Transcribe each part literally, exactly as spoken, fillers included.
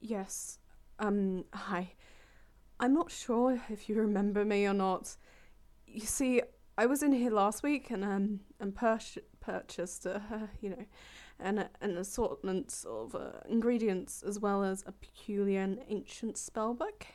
Yes. Um, hi. I'm not sure if you remember me or not. You see, I was in here last week and um and pur- purchased, uh, you know, an an assortment of uh, ingredients as well as a peculiar and ancient spellbook.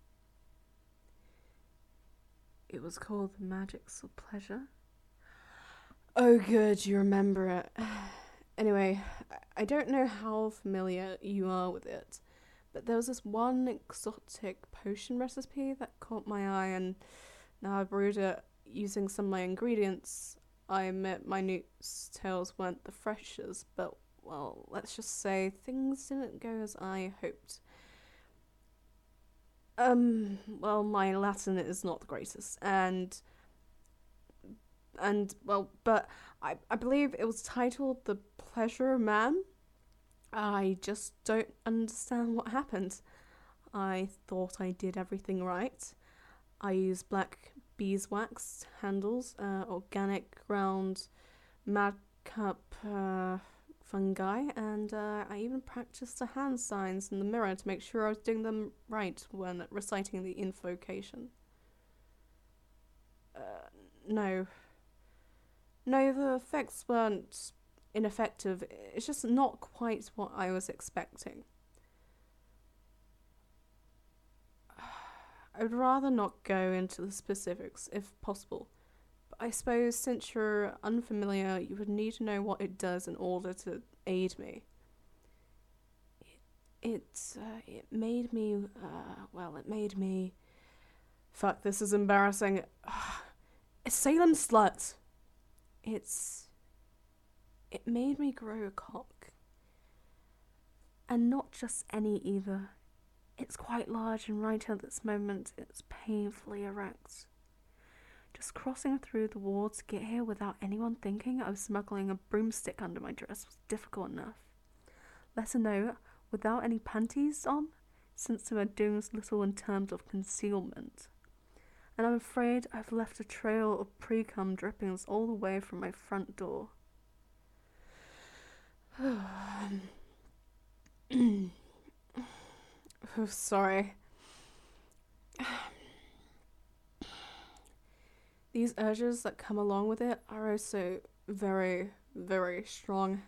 It was called the Magics of Pleasure. Oh, good, you remember it. Anyway, I don't know how familiar you are with it, but there was this one exotic potion recipe that caught my eye, and now I brewed it using some of my ingredients. I admit my news tales weren't the freshest, but well, let's just say things didn't go as I hoped. Um, well, my Latin is not the greatest, and and well, but I I believe it was titled "The Pleasure Man." I just don't understand what happened. I thought I did everything right. I used black beeswax handles, uh, organic ground madcap uh, fungi, and uh, I even practiced the hand signs in the mirror to make sure I was doing them right when reciting the invocation. Uh, no. No, the effects weren't ineffective. It's just not quite what I was expecting. I would rather not go into the specifics if possible. But I suppose since you're unfamiliar, you would need to know what it does in order to aid me. It it, uh, it made me uh, well, it made me fuck. This is embarrassing. It's Salem slut. It's it made me grow a cock, and not just any either. It's quite large, and right at this moment, it's painfully erect. Just crossing through the wall to get here without anyone thinking I was smuggling a broomstick under my dress was difficult enough. Let alone without any panties on, since they were doing little in terms of concealment. And I'm afraid I've left a trail of pre-cum drippings all the way from my front door. Oh, sorry. These urges that come along with it are also very, very strong.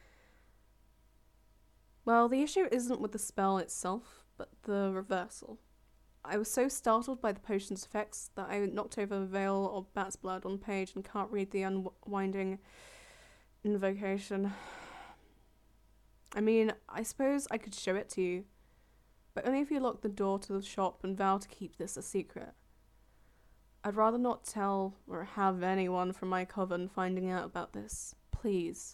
Well, the issue isn't with the spell itself, but the reversal. I was so startled by the potion's effects that I knocked over a veil of bat's blood on the page and can't read the unwinding invocation. I mean, I suppose I could show it to you, but only if you lock the door to the shop and vow to keep this a secret. I'd rather not tell or have anyone from my coven finding out about this. Please.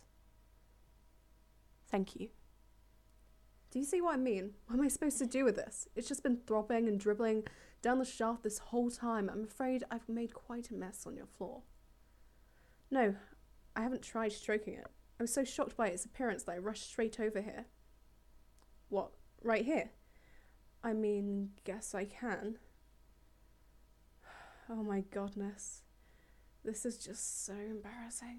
Thank you. Do you see what I mean? What am I supposed to do with this? It's just been throbbing and dribbling down the shaft this whole time. I'm afraid I've made quite a mess on your floor. No, I haven't tried stroking it. I was so shocked by its appearance that I rushed straight over here. What, right here? I mean, guess I can. Oh my godness. This is just so embarrassing.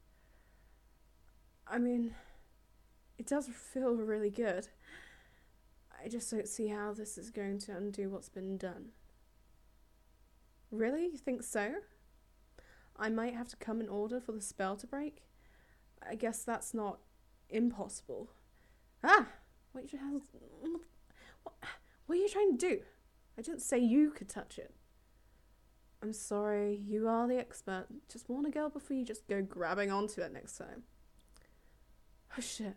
I mean, it does feel really good. I just don't see how this is going to undo what's been done. Really? You think so? I might have to come in order for the spell to break? I guess that's not impossible. Ah! What, you, what, what are you trying to do? I didn't say you could touch it. I'm sorry, you are the expert. Just warn a girl before you just go grabbing onto it next time. Oh shit.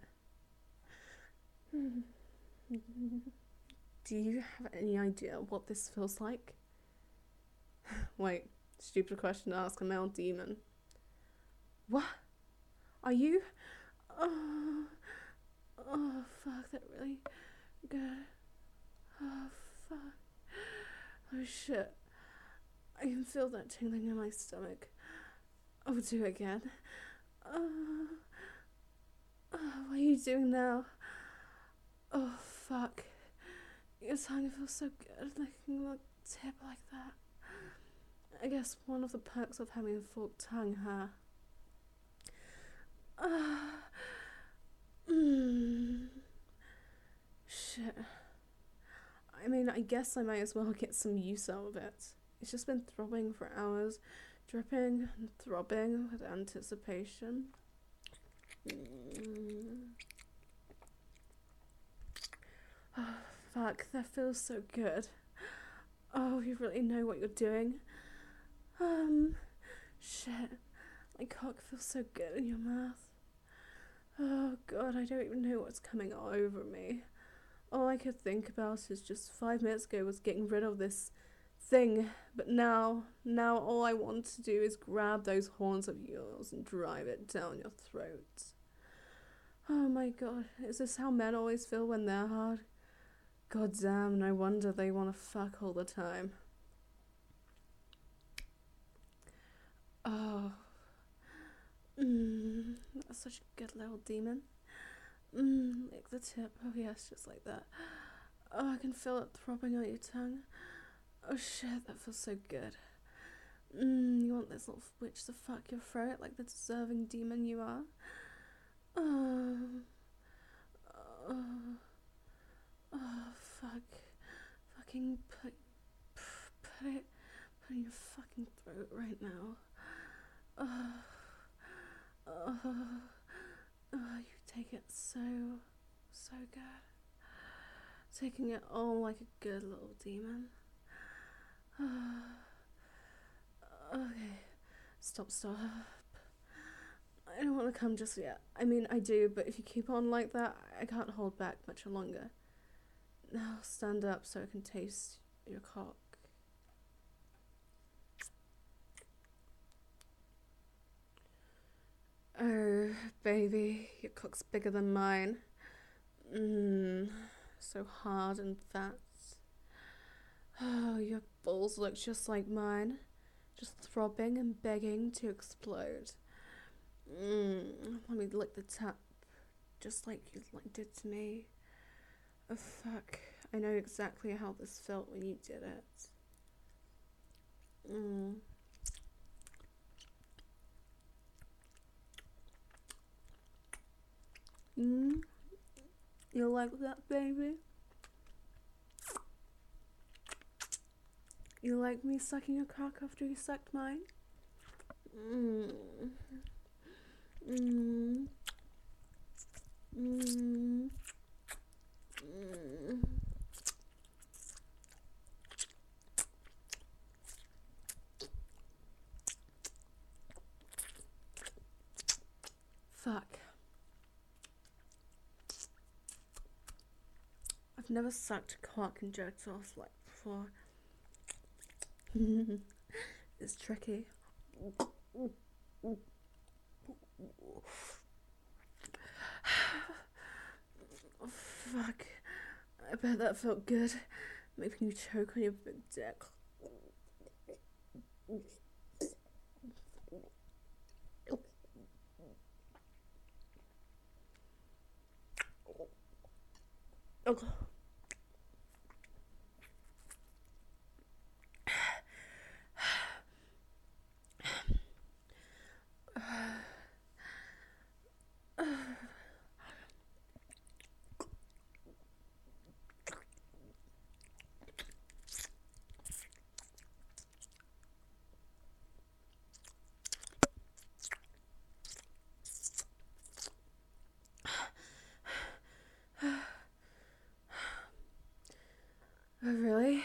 Do you have any idea what this feels like? Wait, stupid question to ask a male demon. What? Are you? Oh, oh fuck, that really good. Oh fuck. Oh shit. I can feel that tingling in my stomach. Oh, do it again. Oh, oh, what are you doing now? Oh fuck. Your tongue feels so good, licking the tip like that. I guess one of the perks of having a forked tongue, huh? Ah, uh, mmm. shit. I mean, I guess I might as well get some use out of it. It's just been throbbing for hours, dripping and throbbing with anticipation. Mm. Oh, fuck, that feels so good. Oh, you really know what you're doing. Um, shit. My cock feels so good in your mouth. Oh god, I don't even know what's coming over me. All I could think about is just five minutes ago was getting rid of this thing, but now, now all I want to do is grab those horns of yours and drive it down your throat. Oh my god, is this how men always feel when they're hard? God damn, no wonder they want to fuck all the time. Oh. Mmm, that's such a good little demon. Mmm, lick the tip. Oh yes, just like that. Oh, I can feel it throbbing on your tongue. Oh shit, that feels so good. Mmm, you want this little witch to fuck your throat like the deserving demon you are? Oh. Oh. Oh, fuck. Fucking put, put it, put it in your fucking throat right now. Oh. Oh. Oh, you take it so, so good. Taking it all like a good little demon. Okay, stop, stop. I don't want to come just yet. I mean, I do, but if you keep on like that, I can't hold back much longer. Now stand up so I can taste your cock. Oh, baby, your cock's bigger than mine. Mmm, so hard and fat. Oh, your balls look just like mine, just throbbing and begging to explode. Mmm, let me lick the tap, just like you did to me. Oh fuck, I know exactly how this felt when you did it. Mmm. Mmm, you like that, baby? You like me sucking your cock after you sucked mine? Mmm. Mmm. Mmm. Mmm. Fuck. I've never sucked a cock and jerked off like before. It's tricky. Oh, fuck. I bet that felt good. Making you choke on your big dick. Okay. Oh, really?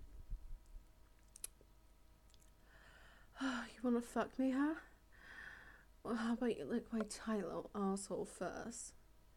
Oh, you wanna fuck me, huh? Well, how about you lick my tight little asshole first?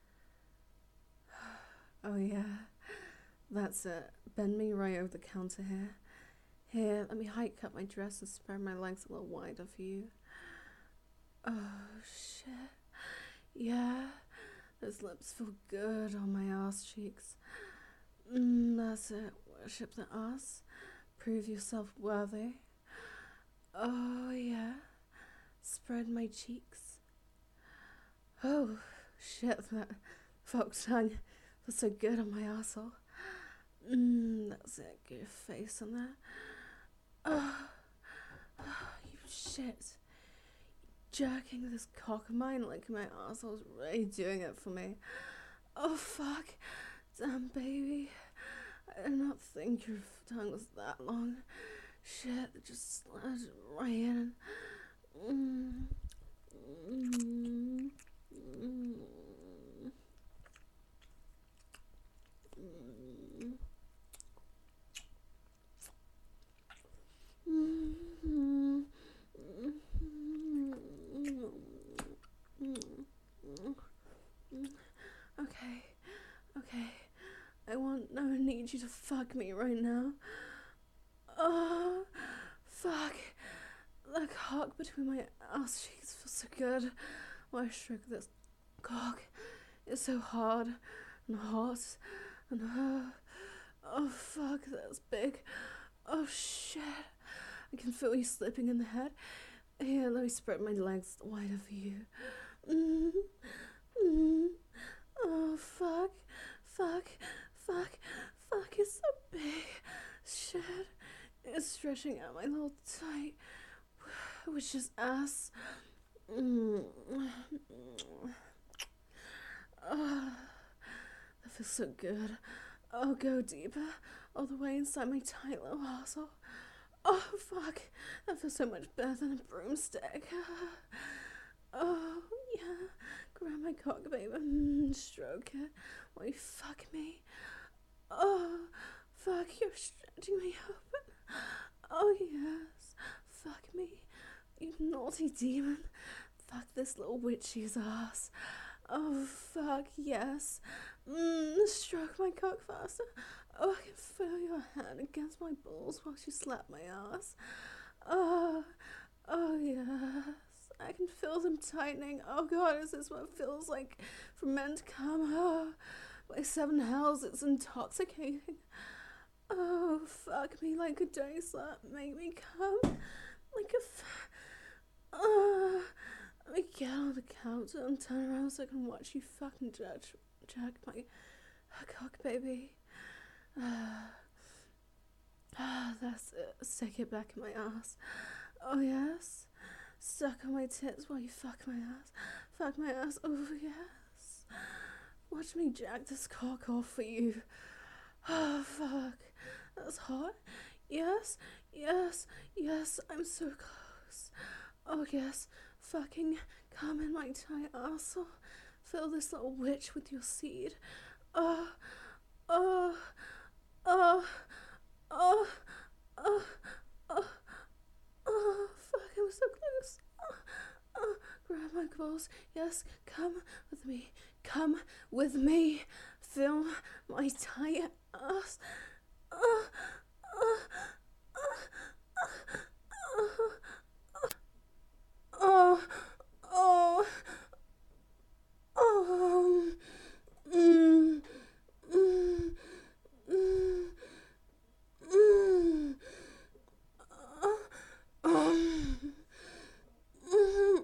Oh, yeah. That's it. Bend me right over the counter here. Here, let me hike up my dress and spread my legs a little wider for you. Oh, shit. Yeah, those lips feel good on my ass cheeks. Mmm, that's it. Worship the ass. Prove yourself worthy. Oh, yeah. Spread my cheeks. Oh, shit, that forked tongue feels so good on my asshole. Mmm, that's it. Get your face on that. Oh, oh, you shit. Jerking this cock of mine like my asshole's really doing it for me. Oh, fuck. Damn, baby. I did not think your tongue was that long. Shit, it just slid right in. Mm. Mm. Mm. Mm. Okay, okay. I want, no, I need you to fuck me right now. Oh, fuck. That cock between my ass cheeks feels so good. Why stroke this cock? It's so hard and hot and uh, oh fuck, that's big. Oh shit. I can feel you slipping in the head. Here, let me spread my legs wider for you. Mm, mm. Oh fuck, fuck, fuck, fuck, it's so big. Shit. It's stretching out my little tight, which is ass. Mm. Oh, that feels so good. Oh, go deeper, all the way inside my tight little asshole. Oh, fuck, that feels so much better than a broomstick. Oh, yeah, grab my cock, baby, mm, stroke it while you fuck me. Oh, fuck, you're stretching me open. Oh, yes, fuck me, you naughty demon. Fuck this little witch's ass. Oh, fuck, yes. Mmm, stroke my cock faster. Oh, I can feel your hand against my balls while you slap my ass. Oh, oh, yes. I can feel them tightening. Oh, God, is this what it feels like for men to come? Oh, my seven hells, it's intoxicating. Oh, fuck me like a day slap. Make me come like a... F- oh, let me get on the counter and turn around so I can watch you fucking judge, jack my cock, baby. Ah, ah, that's it. Stick it back in my ass. Oh, yes. Stuck on my tits while you fuck my ass. Fuck my ass. Oh, yes. Watch me jack this cock off for you. Oh, fuck. That's hot. Yes, yes, yes. I'm so close. Oh, yes. Fucking come in my tight asshole. Fill this little witch with your seed. Oh, oh, oh, oh, oh, oh, oh, fuck, I'm so close. Oh, oh, grab my balls. Yes, come with me. Come with me. Fill my tight ass. Oh, oh, oh, oh, oh, oh, oh, mm, mm, mm, mm, um, mm,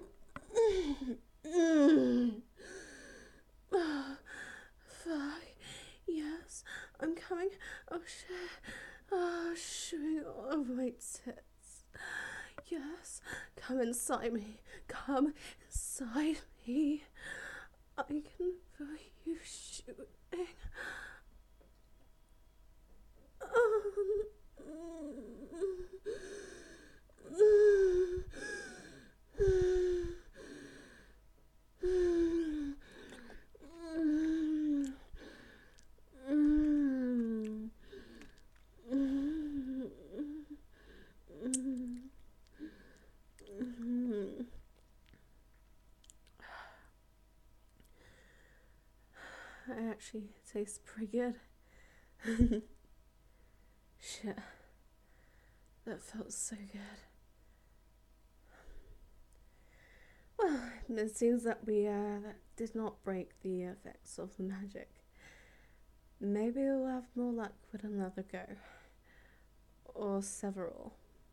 mm. Oh, fuck. Yes, I'm coming. Oh, shit. Oh, shooting all over my tits. Yes, come inside me. Come inside me. I can feel you shooting. Um, mm, mm, mm, mm, mm, mm, mm, mm. It actually tastes pretty good. Shit, that felt so good. Well, it seems that we uh, that did not break the effects of the magic. Maybe we'll have more luck with another go. Or several.